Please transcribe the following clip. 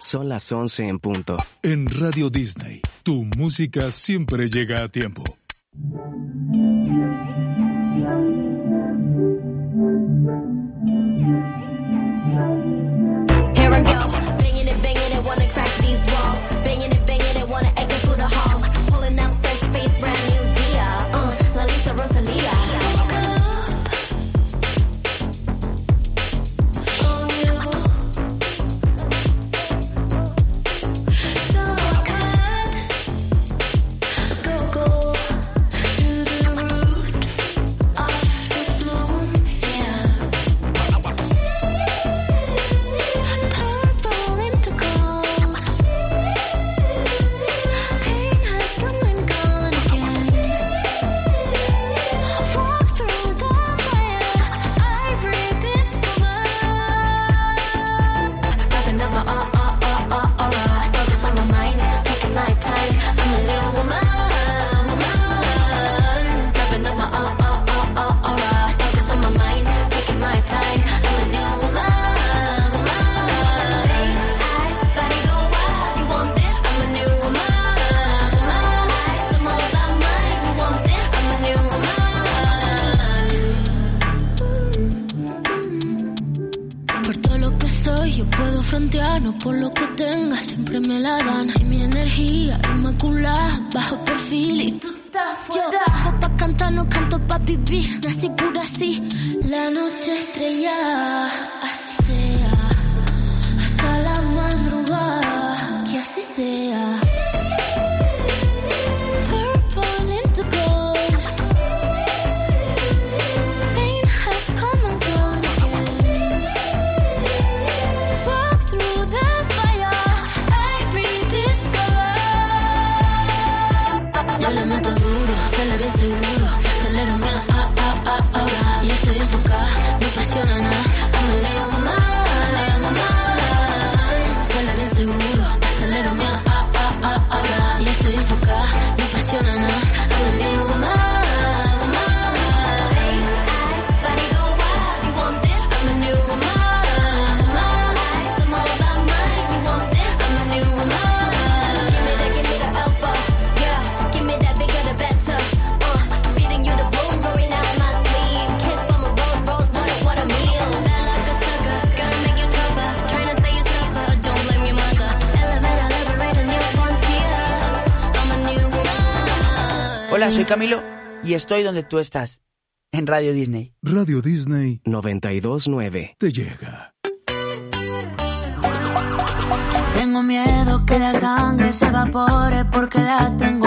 Son las 11 en punto. En Radio Disney, tu música siempre llega a tiempo. Here I go, banging it, wanna crack these walls. Banging it, wanna echo through the halls. Pulling up fresh face, brand new Dia. La Lisa Rosalia. No por lo que tenga, siempre me la dan. Y mi energía inmaculada, bajo perfil y tú estás fuera. Yo nací pa' cantar, no canto pa' vivir. Nací pura así, la noche estrellada. Así sea, hasta la madrugada, que así sea. Seguro, acelero mi ahora. Y estoy enfocada, no presiona nada. I'm a little woman. Suena bien seguro, acelero mi ahora. Y estoy enfocada, no presiona nada. I'm a little woman. Hola, soy Camilo y estoy donde tú estás, en Radio Disney. Radio Disney 92.9 te llega. Tengo miedo que la sangre se evapore porque la tengo